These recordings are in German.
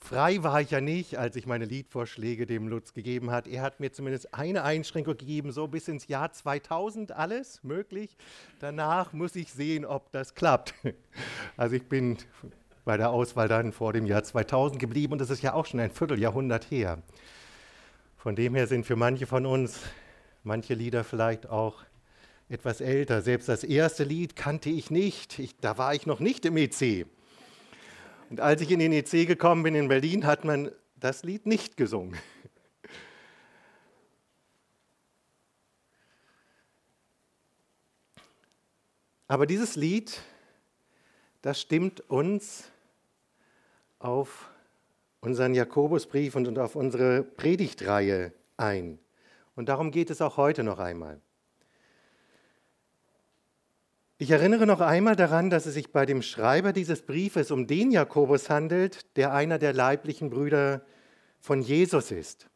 frei war ich ja nicht, als ich meine Liedvorschläge dem Lutz gegeben hat. Er hat mir zumindest eine Einschränkung gegeben, so bis ins Jahr 2000 alles möglich. Danach muss ich sehen, ob das klappt. Also ich bin bei der Auswahl dann vor dem Jahr 2000 geblieben und das ist ja auch schon ein Vierteljahrhundert her. Von dem her sind für manche von uns manche Lieder vielleicht auch etwas älter. Selbst das erste Lied kannte ich nicht. Da war ich noch nicht im EC. Und als ich in den EC gekommen bin in Berlin, hat man das Lied nicht gesungen. Aber dieses Lied, das stimmt uns auf unseren Jakobusbrief und auf unsere Predigtreihe ein. Und darum geht es auch heute noch einmal. Ich erinnere noch einmal daran, dass es sich bei dem Schreiber dieses Briefes um den Jakobus handelt, der einer der leiblichen Brüder von Jesus ist.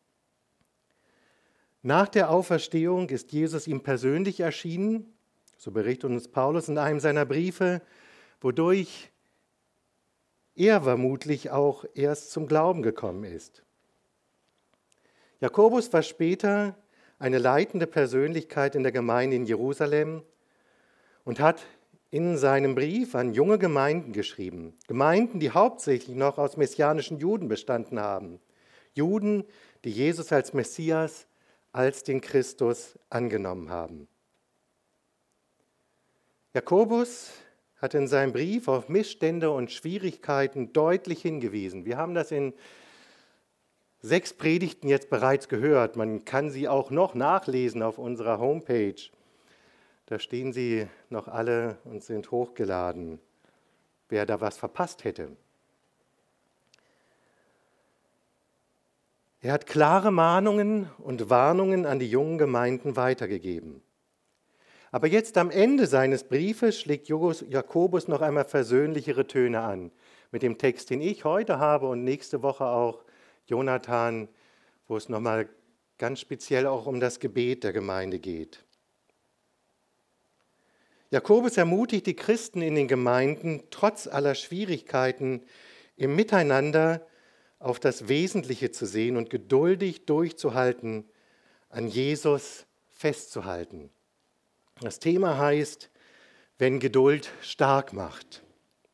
Nach der Auferstehung ist Jesus ihm persönlich erschienen, so berichtet uns Paulus in einem seiner Briefe, wodurch er vermutlich auch erst zum Glauben gekommen ist. Jakobus war später eine leitende Persönlichkeit in der Gemeinde in Jerusalem und hat in seinem Brief an junge Gemeinden geschrieben. Gemeinden, die hauptsächlich noch aus messianischen Juden bestanden haben. Juden, die Jesus als Messias, als den Christus angenommen haben. Jakobus hat in seinem Brief auf Missstände und Schwierigkeiten deutlich hingewiesen. Wir haben das in 6 Predigten jetzt bereits gehört. Man kann sie auch noch nachlesen auf unserer Homepage. Da stehen sie noch alle und sind hochgeladen, wer da was verpasst hätte. Er hat klare Mahnungen und Warnungen an die jungen Gemeinden weitergegeben. Aber jetzt am Ende seines Briefes schlägt Jakobus noch einmal versöhnlichere Töne an, mit dem Text, den ich heute habe und nächste Woche auch Jonathan, wo es nochmal ganz speziell auch um das Gebet der Gemeinde geht. Jakobus ermutigt die Christen in den Gemeinden, trotz aller Schwierigkeiten im Miteinander auf das Wesentliche zu sehen und geduldig durchzuhalten, an Jesus festzuhalten. Das Thema heißt, wenn Geduld stark macht.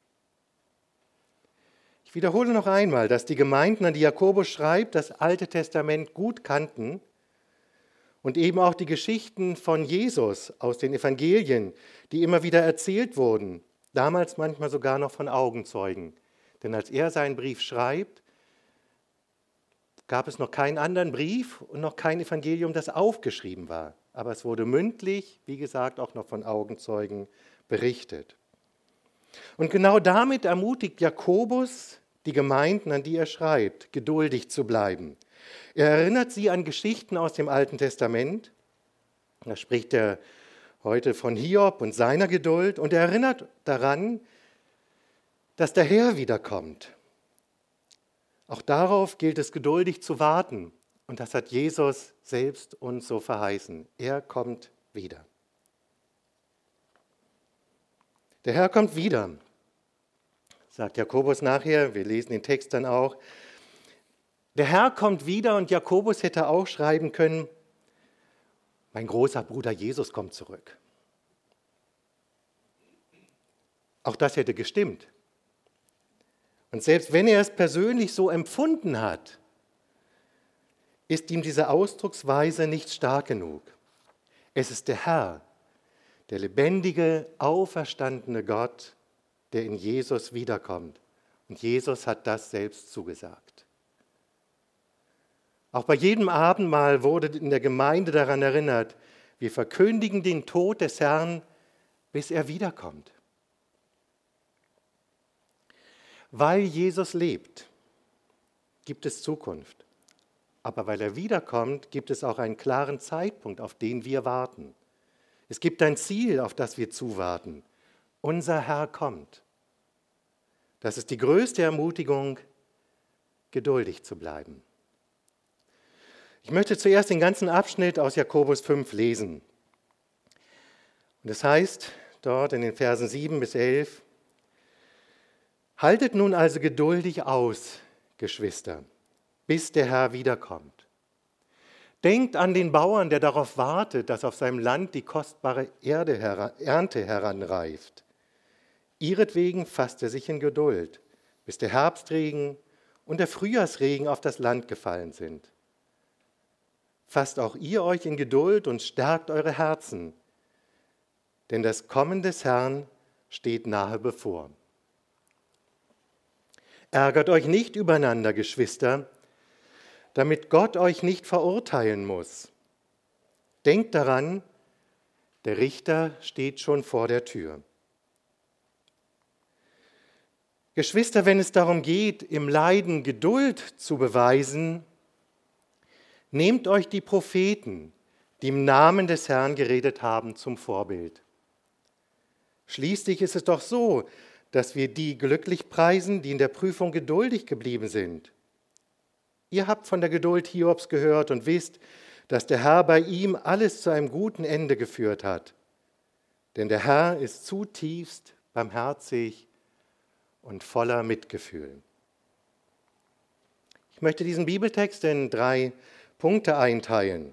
Ich wiederhole noch einmal, dass die Gemeinden, an die Jakobus schreibt, das Alte Testament gut kannten und eben auch die Geschichten von Jesus aus den Evangelien, die immer wieder erzählt wurden, damals manchmal sogar noch von Augenzeugen. Denn als er seinen Brief schreibt, gab es noch keinen anderen Brief und noch kein Evangelium, das aufgeschrieben war. Aber es wurde mündlich, wie gesagt, auch noch von Augenzeugen berichtet. Und genau damit ermutigt Jakobus die Gemeinden, an die er schreibt, geduldig zu bleiben. Er erinnert sie an Geschichten aus dem Alten Testament. Da spricht er heute von Hiob und seiner Geduld. Und er erinnert daran, dass der Herr wiederkommt. Auch darauf gilt es geduldig zu warten. Und das hat Jesus selbst uns so verheißen. Er kommt wieder. Der Herr kommt wieder, sagt Jakobus nachher. Wir lesen den Text dann auch. Der Herr kommt wieder und Jakobus hätte auch schreiben können, mein großer Bruder Jesus kommt zurück. Auch das hätte gestimmt. Und selbst wenn er es persönlich so empfunden hat, ist ihm diese Ausdrucksweise nicht stark genug. Es ist der Herr, der lebendige, auferstandene Gott, der in Jesus wiederkommt. Und Jesus hat das selbst zugesagt. Auch bei jedem Abendmahl wurde in der Gemeinde daran erinnert, wir verkündigen den Tod des Herrn, bis er wiederkommt. Weil Jesus lebt, gibt es Zukunft. Aber weil er wiederkommt, gibt es auch einen klaren Zeitpunkt, auf den wir warten. Es gibt ein Ziel, auf das wir zuwarten. Unser Herr kommt. Das ist die größte Ermutigung, geduldig zu bleiben. Ich möchte zuerst den ganzen Abschnitt aus Jakobus 5 lesen. Und es heißt dort in den Versen 7 bis 11, haltet nun also geduldig aus, Geschwister, bis der Herr wiederkommt. Denkt an den Bauern, der darauf wartet, dass auf seinem Land die kostbare Ernte heranreift. Ihretwegen fasst er sich in Geduld, bis der Herbstregen und der Frühjahrsregen auf das Land gefallen sind. Fasst auch ihr euch in Geduld und stärkt eure Herzen, denn das Kommen des Herrn steht nahe bevor. Ärgert euch nicht übereinander, Geschwister, damit Gott euch nicht verurteilen muss. Denkt daran, der Richter steht schon vor der Tür. Geschwister, wenn es darum geht, im Leiden Geduld zu beweisen, nehmt euch die Propheten, die im Namen des Herrn geredet haben, zum Vorbild. Schließlich ist es doch so, dass wir die glücklich preisen, die in der Prüfung geduldig geblieben sind. Ihr habt von der Geduld Hiobs gehört und wisst, dass der Herr bei ihm alles zu einem guten Ende geführt hat. Denn der Herr ist zutiefst barmherzig und voller Mitgefühl. Ich möchte diesen Bibeltext in 3 Punkte einteilen.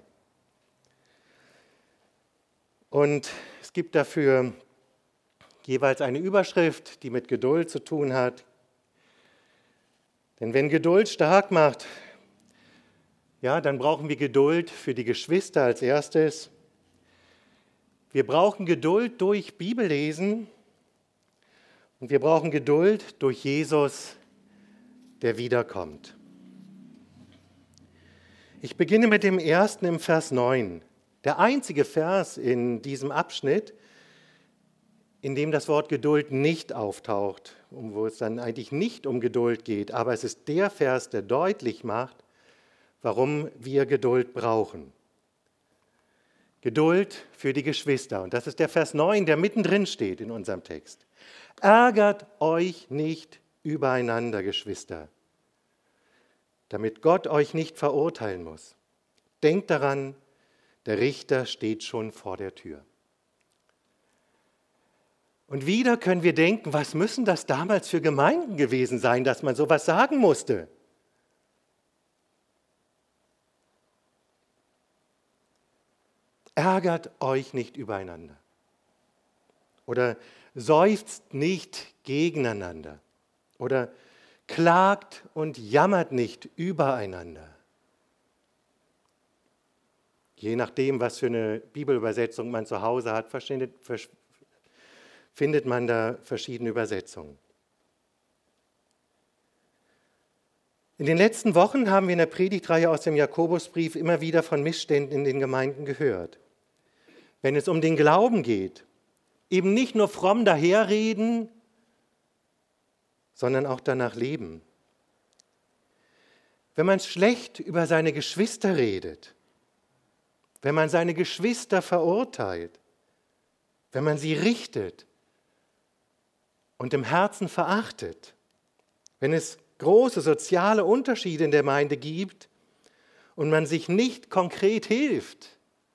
Und es gibt dafür jeweils eine Überschrift, die mit Geduld zu tun hat. Denn wenn Geduld stark macht, ja, dann brauchen wir Geduld für die Geschwister als erstes. Wir brauchen Geduld durch Bibellesen und wir brauchen Geduld durch Jesus, der wiederkommt. Ich beginne mit dem ersten im Vers 9. Der einzige Vers in diesem Abschnitt, in dem das Wort Geduld nicht auftaucht, wo es dann eigentlich nicht um Geduld geht, aber es ist der Vers, der deutlich macht, warum wir Geduld brauchen. Geduld für die Geschwister. Und das ist der Vers 9, der mittendrin steht in unserem Text. Ärgert euch nicht übereinander, Geschwister, damit Gott euch nicht verurteilen muss. Denkt daran, der Richter steht schon vor der Tür. Und wieder können wir denken, was müssen das damals für Gemeinden gewesen sein, dass man sowas sagen musste? Ärgert euch nicht übereinander. Oder seufzt nicht gegeneinander. Oder klagt und jammert nicht übereinander. Je nachdem, was für eine Bibelübersetzung man zu Hause hat, findet man da verschiedene Übersetzungen. In den letzten Wochen haben wir in der Predigtreihe aus dem Jakobusbrief immer wieder von Missständen in den Gemeinden gehört. Wenn es um den Glauben geht, eben nicht nur fromm daherreden, sondern auch danach leben. Wenn man schlecht über seine Geschwister redet, wenn man seine Geschwister verurteilt, wenn man sie richtet und im Herzen verachtet, wenn es große soziale Unterschiede in der Gemeinde gibt und man sich nicht konkret hilft,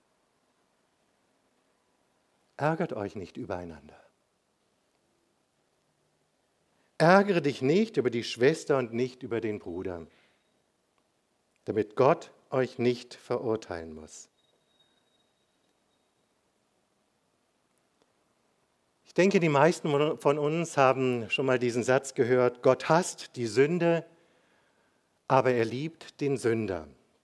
ärgert euch nicht übereinander. Ärgere dich nicht über die Schwester und nicht über den Bruder, damit Gott euch nicht verurteilen muss. Ich denke, die meisten von uns haben schon mal diesen Satz gehört: Gott hasst die Sünde, aber er liebt den Sünder.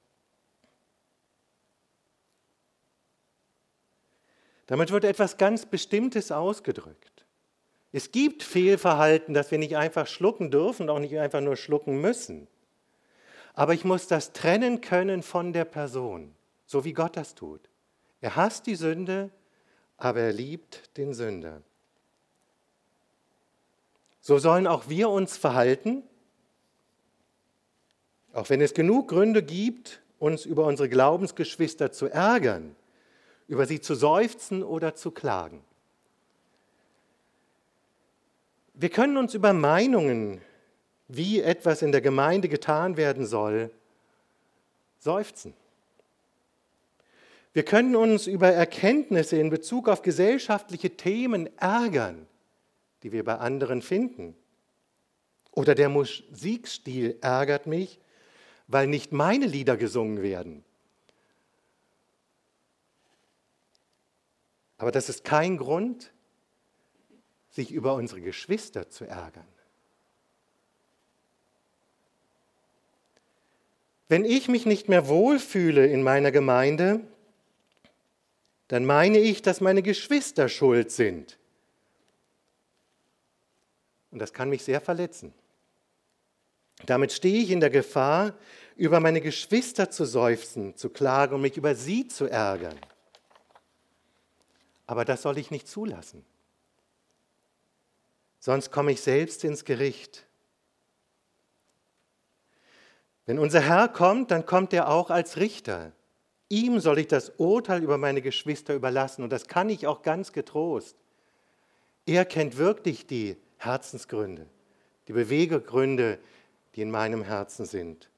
Damit wird etwas ganz Bestimmtes ausgedrückt. Es gibt Fehlverhalten, das wir nicht einfach schlucken dürfen, auch nicht einfach nur schlucken müssen. Aber ich muss das trennen können von der Person, so wie Gott das tut. Er hasst die Sünde, aber er liebt den Sünder. So sollen auch wir uns verhalten, auch wenn es genug Gründe gibt, uns über unsere Glaubensgeschwister zu ärgern, über sie zu seufzen oder zu klagen. Wir können uns über Meinungen, wie etwas in der Gemeinde getan werden soll, seufzen. Wir können uns über Erkenntnisse in Bezug auf gesellschaftliche Themen ärgern, die wir bei anderen finden. Oder der Musikstil ärgert mich, weil nicht meine Lieder gesungen werden. Aber das ist kein Grund, sich über unsere Geschwister zu ärgern. Wenn ich mich nicht mehr wohlfühle in meiner Gemeinde, dann meine ich, dass meine Geschwister schuld sind. Und das kann mich sehr verletzen. Damit stehe ich in der Gefahr, über meine Geschwister zu seufzen, zu klagen und mich über sie zu ärgern. Aber das soll ich nicht zulassen. Sonst komme ich selbst ins Gericht. Wenn unser Herr kommt, dann kommt er auch als Richter. Ihm soll ich das Urteil über meine Geschwister überlassen und das kann ich auch ganz getrost. Er kennt wirklich die Herzensgründe, die Beweggründe, die in meinem Herzen sind.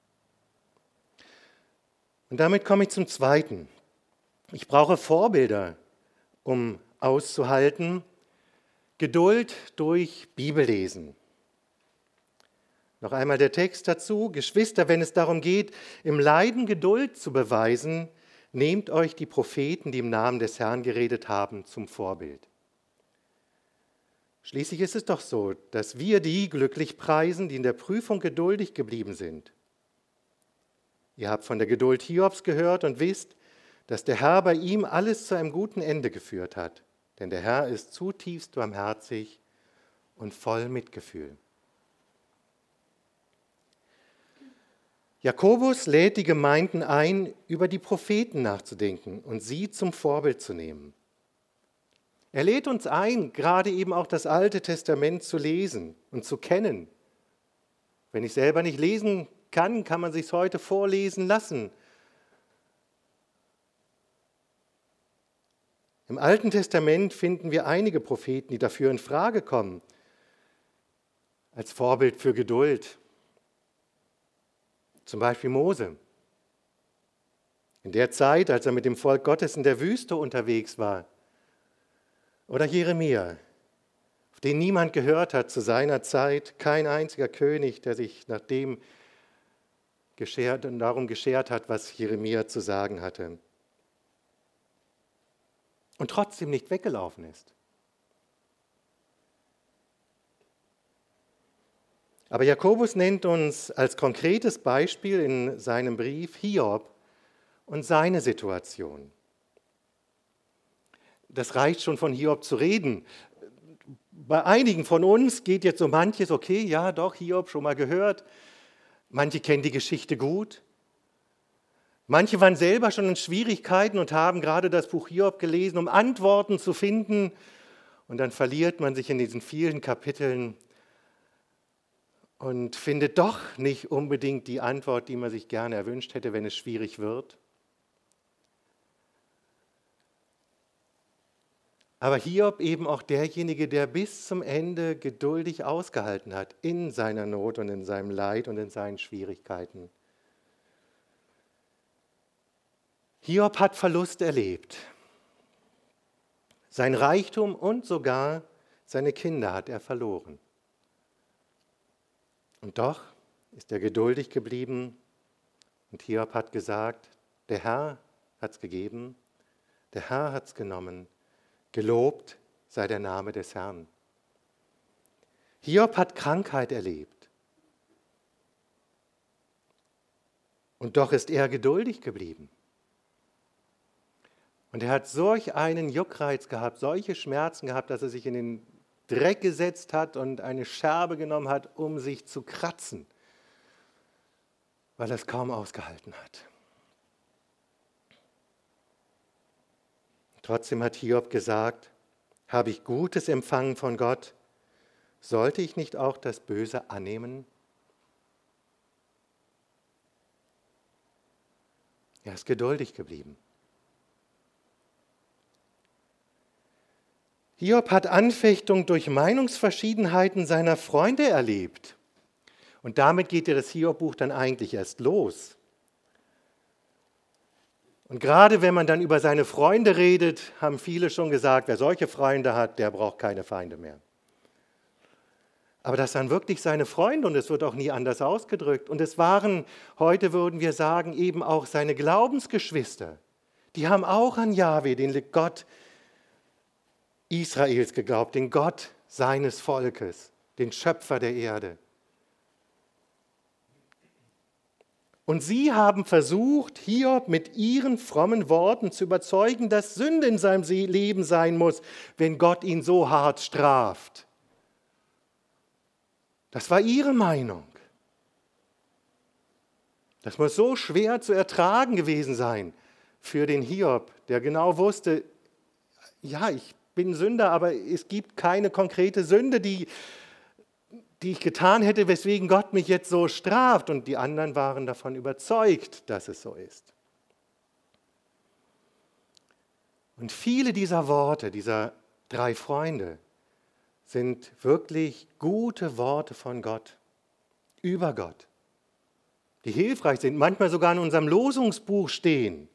Und damit komme ich zum Zweiten. Ich brauche Vorbilder, um auszuhalten. Geduld durch Bibellesen. Noch einmal der Text dazu. Geschwister, wenn es darum geht, im Leiden Geduld zu beweisen, nehmt euch die Propheten, die im Namen des Herrn geredet haben, zum Vorbild. Schließlich ist es doch so, dass wir die glücklich preisen, die in der Prüfung geduldig geblieben sind. Ihr habt von der Geduld Hiobs gehört und wisst, dass der Herr bei ihm alles zu einem guten Ende geführt hat. Denn der Herr ist zutiefst barmherzig und voll Mitgefühl. Jakobus lädt die Gemeinden ein, über die Propheten nachzudenken und sie zum Vorbild zu nehmen. Er lädt uns ein, gerade eben auch das Alte Testament zu lesen und zu kennen. Wenn ich selber nicht lesen kann, kann man sich heute vorlesen lassen. Im Alten Testament finden wir einige Propheten, die dafür in Frage kommen, als Vorbild für Geduld. Zum Beispiel Mose. In der Zeit, als er mit dem Volk Gottes in der Wüste unterwegs war. Oder Jeremia, auf den niemand gehört hat zu seiner Zeit, kein einziger König, der sich nach dem darum geschert hat, was Jeremia zu sagen hatte. Und trotzdem nicht weggelaufen ist. Aber Jakobus nennt uns als konkretes Beispiel in seinem Brief Hiob und seine Situation. Das reicht schon, von Hiob zu reden. Bei einigen von uns geht jetzt so manches, okay, ja doch, Hiob schon mal gehört. Manche kennen die Geschichte gut. Manche waren selber schon in Schwierigkeiten und haben gerade das Buch Hiob gelesen, um Antworten zu finden. Und dann verliert man sich in diesen vielen Kapiteln und findet doch nicht unbedingt die Antwort, die man sich gerne erwünscht hätte, wenn es schwierig wird. Aber Hiob eben auch derjenige, der bis zum Ende geduldig ausgehalten hat, in seiner Not und in seinem Leid und in seinen Schwierigkeiten. Hiob hat Verlust erlebt. Sein Reichtum und sogar seine Kinder hat er verloren. Und doch ist er geduldig geblieben und Hiob hat gesagt, der Herr hat es gegeben, der Herr hat es genommen, gelobt sei der Name des Herrn. Hiob hat Krankheit erlebt und doch ist er geduldig geblieben. Und er hat solch einen Juckreiz gehabt, solche Schmerzen gehabt, dass er sich in den Dreck gesetzt hat und eine Scherbe genommen hat, um sich zu kratzen, weil er es kaum ausgehalten hat. Trotzdem hat Hiob gesagt, habe ich Gutes empfangen von Gott, sollte ich nicht auch das Böse annehmen? Er ist geduldig geblieben. Hiob hat Anfechtung durch Meinungsverschiedenheiten seiner Freunde erlebt. Und damit geht ja das Hiob-Buch dann eigentlich erst los. Und gerade wenn man dann über seine Freunde redet, haben viele schon gesagt, wer solche Freunde hat, der braucht keine Feinde mehr. Aber das waren wirklich seine Freunde und es wird auch nie anders ausgedrückt. Und es waren, heute würden wir sagen, eben auch seine Glaubensgeschwister. Die haben auch an Jahwe, den Gott Israels, geglaubt, den Gott seines Volkes, den Schöpfer der Erde. Und sie haben versucht, Hiob mit ihren frommen Worten zu überzeugen, dass Sünde in seinem Leben sein muss, wenn Gott ihn so hart straft. Das war ihre Meinung. Das muss so schwer zu ertragen gewesen sein für den Hiob, der genau wusste, ja, ich bin Sünder, aber es gibt keine konkrete Sünde, die ich getan hätte, weswegen Gott mich jetzt so straft. Und die anderen waren davon überzeugt, dass es so ist. Und viele dieser Worte, dieser 3 Freunde, sind wirklich gute Worte von Gott, über Gott, die hilfreich sind, manchmal sogar in unserem Losungsbuch stehen.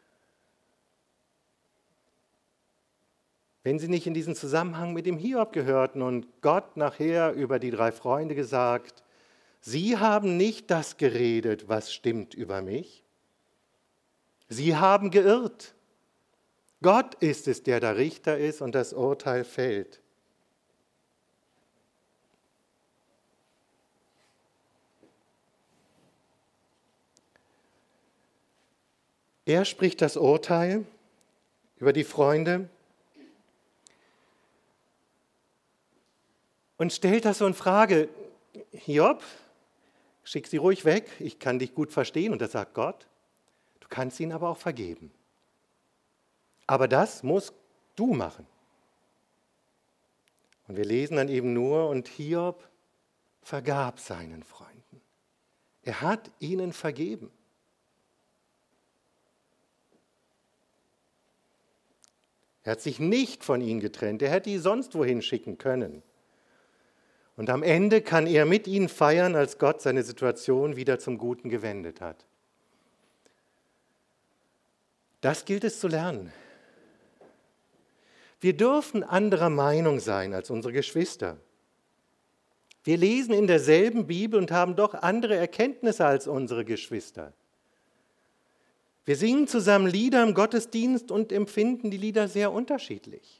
Wenn sie nicht in diesen Zusammenhang mit dem Hiob gehörten und Gott nachher über die 3 Freunde gesagt, sie haben nicht das geredet, was stimmt über mich. Sie haben geirrt. Gott ist es, der der Richter ist und das Urteil fällt. Er spricht das Urteil über die Freunde und stellt das so in Frage. Hiob, schick sie ruhig weg, ich kann dich gut verstehen. Und das sagt Gott, du kannst ihn aber auch vergeben. Aber das musst du machen. Und wir lesen dann eben nur, und Hiob vergab seinen Freunden. Er hat ihnen vergeben. Er hat sich nicht von ihnen getrennt. Er hätte sie sonst wohin schicken können. Und am Ende kann er mit ihnen feiern, als Gott seine Situation wieder zum Guten gewendet hat. Das gilt es zu lernen. Wir dürfen anderer Meinung sein als unsere Geschwister. Wir lesen in derselben Bibel und haben doch andere Erkenntnisse als unsere Geschwister. Wir singen zusammen Lieder im Gottesdienst und empfinden die Lieder sehr unterschiedlich.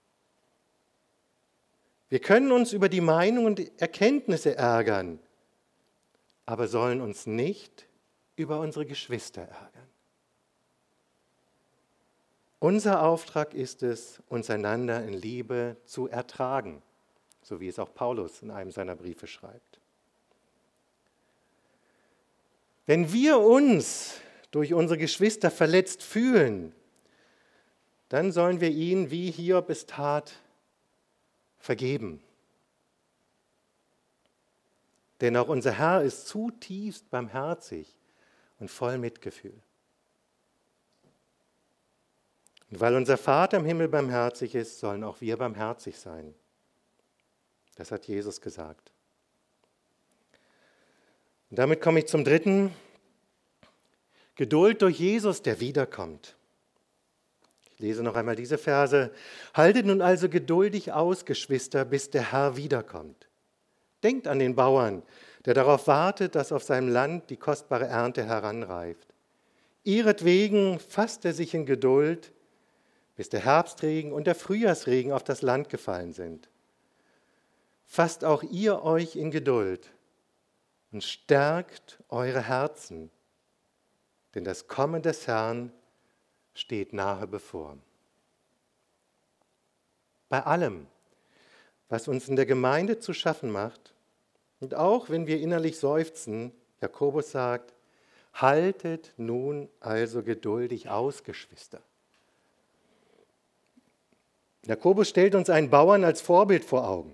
Wir können uns über die Meinung und Erkenntnisse ärgern, aber sollen uns nicht über unsere Geschwister ärgern. Unser Auftrag ist es, uns einander in Liebe zu ertragen, so wie es auch Paulus in einem seiner Briefe schreibt. Wenn wir uns durch unsere Geschwister verletzt fühlen, dann sollen wir ihnen, wie Hiob es tat, vergeben. Denn auch unser Herr ist zutiefst barmherzig und voll Mitgefühl. Und weil unser Vater im Himmel barmherzig ist, sollen auch wir barmherzig sein. Das hat Jesus gesagt. Und damit komme ich zum 3. Geduld durch Jesus, der wiederkommt. Ich lese noch einmal diese Verse. Haltet nun also geduldig aus, Geschwister, bis der Herr wiederkommt. Denkt an den Bauern, der darauf wartet, dass auf seinem Land die kostbare Ernte heranreift. Ihretwegen fasst er sich in Geduld, bis der Herbstregen und der Frühjahrsregen auf das Land gefallen sind. Fasst auch ihr euch in Geduld und stärkt eure Herzen, denn das Kommen des Herrn steht nahe bevor. Bei allem, was uns in der Gemeinde zu schaffen macht, und auch wenn wir innerlich seufzen, Jakobus sagt, haltet nun also geduldig aus, Geschwister. Jakobus stellt uns einen Bauern als Vorbild vor Augen.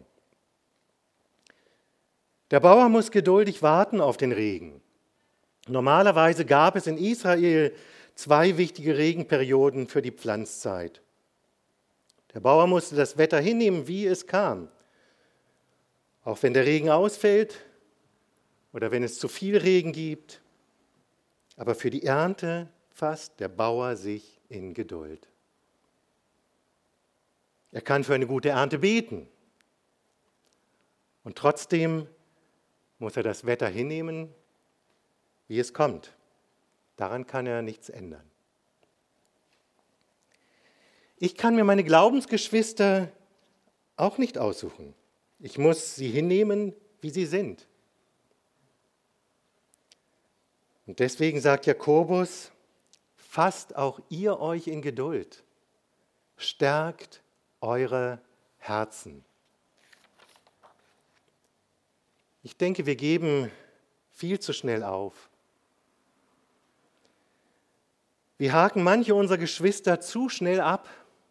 Der Bauer muss geduldig warten auf den Regen. Normalerweise gab es in Israel 2 wichtige Regenperioden für die Pflanzzeit. Der Bauer musste das Wetter hinnehmen, wie es kam. Auch wenn der Regen ausfällt oder wenn es zu viel Regen gibt. Aber für die Ernte fasst der Bauer sich in Geduld. Er kann für eine gute Ernte beten. Und trotzdem muss er das Wetter hinnehmen, wie es kommt. Daran kann er nichts ändern. Ich kann mir meine Glaubensgeschwister auch nicht aussuchen. Ich muss sie hinnehmen, wie sie sind. Und deswegen sagt Jakobus, fasst auch ihr euch in Geduld, stärkt eure Herzen. Ich denke, wir geben viel zu schnell auf. Wir haken manche unserer Geschwister zu schnell ab.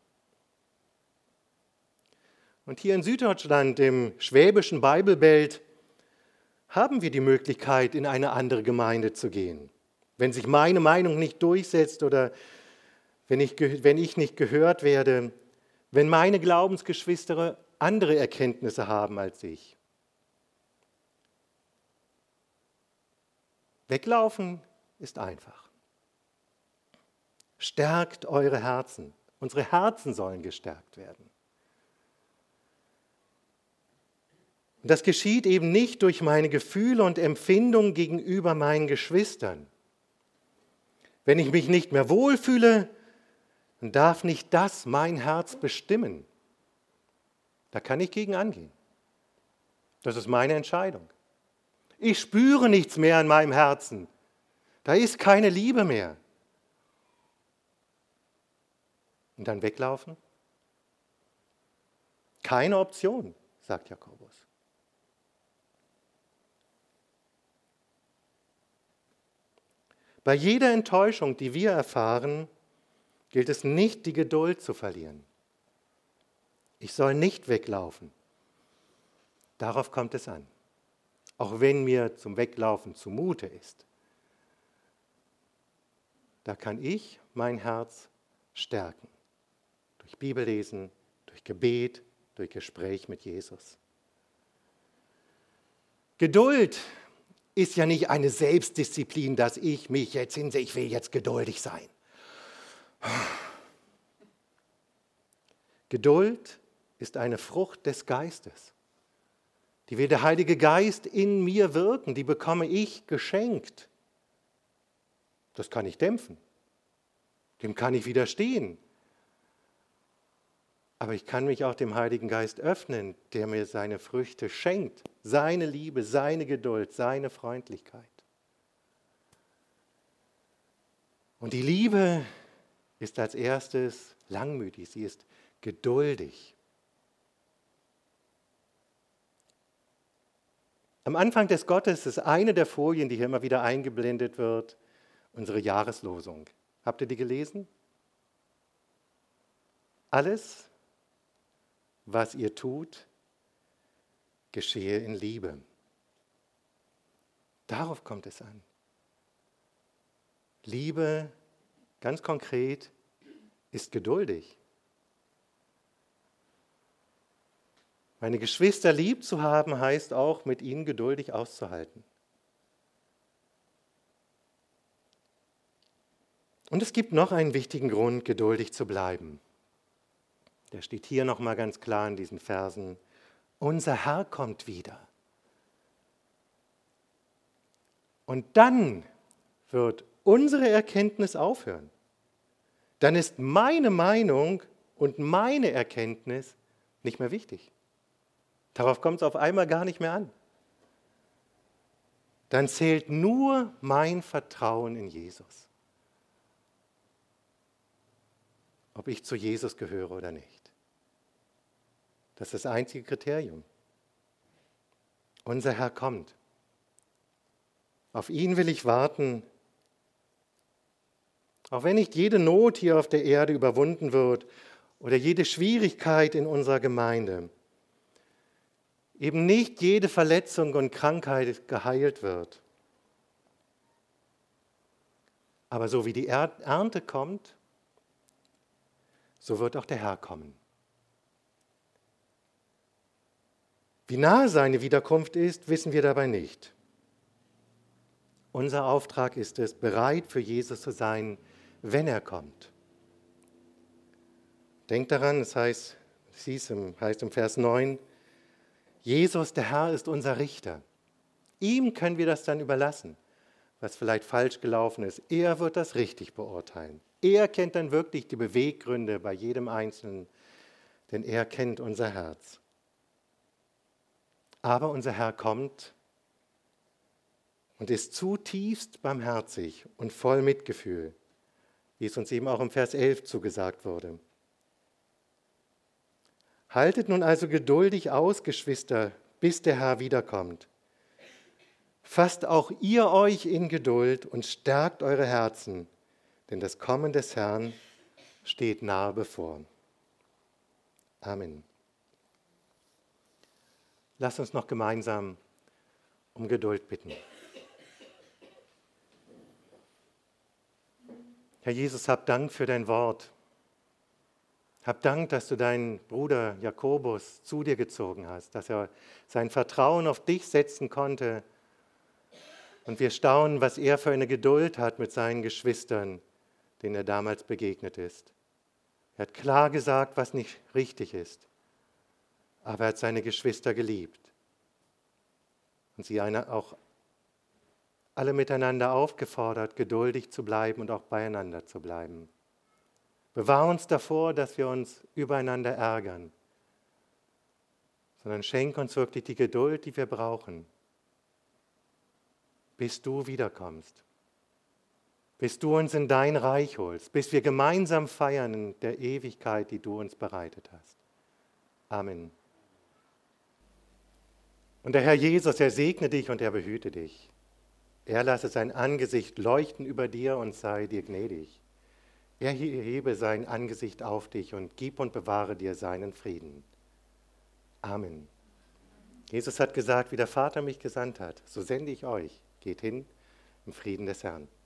Und hier in Süddeutschland, im schwäbischen Bibelbelt, haben wir die Möglichkeit, in eine andere Gemeinde zu gehen. Wenn sich meine Meinung nicht durchsetzt oder wenn ich nicht gehört werde, wenn meine Glaubensgeschwister andere Erkenntnisse haben als ich. Weglaufen ist einfach. Stärkt eure Herzen. Unsere Herzen sollen gestärkt werden. Und das geschieht eben nicht durch meine Gefühle und Empfindungen gegenüber meinen Geschwistern. Wenn ich mich nicht mehr wohlfühle, dann darf nicht das mein Herz bestimmen. Da kann ich gegen angehen. Das ist meine Entscheidung. Ich spüre nichts mehr in meinem Herzen. Da ist keine Liebe mehr. Und dann weglaufen? Keine Option, sagt Jakobus. Bei jeder Enttäuschung, die wir erfahren, gilt es nicht, die Geduld zu verlieren. Ich soll nicht weglaufen. Darauf kommt es an. Auch wenn mir zum Weglaufen zumute ist. Da kann ich mein Herz stärken. Durch Bibellesen, durch Gebet, durch Gespräch mit Jesus. Geduld ist ja nicht eine Selbstdisziplin, dass ich mich jetzt hinsehe, ich will jetzt geduldig sein. Geduld ist eine Frucht des Geistes. Die will der Heilige Geist in mir wirken, die bekomme ich geschenkt. Das kann ich dämpfen, dem kann ich widerstehen. Aber ich kann mich auch dem Heiligen Geist öffnen, der mir seine Früchte schenkt, seine Liebe, seine Geduld, seine Freundlichkeit. Und die Liebe ist als erstes langmütig, sie ist geduldig. Am Anfang des Gottes ist eine der Folien, die hier immer wieder eingeblendet wird, unsere Jahreslosung. Habt ihr die gelesen? Alles, was ihr tut, geschehe in Liebe. Darauf kommt es an. Liebe, ganz konkret, ist geduldig. Meine Geschwister lieb zu haben, heißt auch, mit ihnen geduldig auszuhalten. Und es gibt noch einen wichtigen Grund, geduldig zu bleiben. Der steht hier nochmal ganz klar in diesen Versen. Unser Herr kommt wieder. Und dann wird unsere Erkenntnis aufhören. Dann ist meine Meinung und meine Erkenntnis nicht mehr wichtig. Darauf kommt es auf einmal gar nicht mehr an. Dann zählt nur mein Vertrauen in Jesus. Ob ich zu Jesus gehöre oder nicht. Das ist das einzige Kriterium. Unser Herr kommt. Auf ihn will ich warten. Auch wenn nicht jede Not hier auf der Erde überwunden wird oder jede Schwierigkeit in unserer Gemeinde, eben nicht jede Verletzung und Krankheit geheilt wird. Aber so wie die Ernte kommt, so wird auch der Herr kommen. Wie nahe seine Wiederkunft ist, wissen wir dabei nicht. Unser Auftrag ist es, bereit für Jesus zu sein, wenn er kommt. Denkt daran, es heißt im Vers 9, Jesus, der Herr, ist unser Richter. Ihm können wir das dann überlassen, was vielleicht falsch gelaufen ist. Er wird das richtig beurteilen. Er kennt dann wirklich die Beweggründe bei jedem Einzelnen, denn er kennt unser Herz. Aber unser Herr kommt und ist zutiefst barmherzig und voll Mitgefühl, wie es uns eben auch im Vers 11 zugesagt wurde. Haltet nun also geduldig aus, Geschwister, bis der Herr wiederkommt. Fasst auch ihr euch in Geduld und stärkt eure Herzen, denn das Kommen des Herrn steht nahe bevor. Amen. Lasst uns noch gemeinsam um Geduld bitten. Herr Jesus, hab Dank für dein Wort. Hab Dank, dass du deinen Bruder Jakobus zu dir gezogen hast, dass er sein Vertrauen auf dich setzen konnte. Und wir staunen, was er für eine Geduld hat mit seinen Geschwistern, denen er damals begegnet ist. Er hat klar gesagt, was nicht richtig ist, aber er hat seine Geschwister geliebt. Und sie auch alle miteinander aufgefordert, geduldig zu bleiben und auch beieinander zu bleiben. Bewahr uns davor, dass wir uns übereinander ärgern, sondern schenk uns wirklich die Geduld, die wir brauchen, bis du wiederkommst, bis du uns in dein Reich holst, bis wir gemeinsam feiern in der Ewigkeit, die du uns bereitet hast. Amen. Und der Herr Jesus, er segne dich und er behüte dich. Er lasse sein Angesicht leuchten über dir und sei dir gnädig. Er hebe sein Angesicht auf dich und gib und bewahre dir seinen Frieden. Amen. Jesus hat gesagt, wie der Vater mich gesandt hat, so sende ich euch. Geht hin im Frieden des Herrn.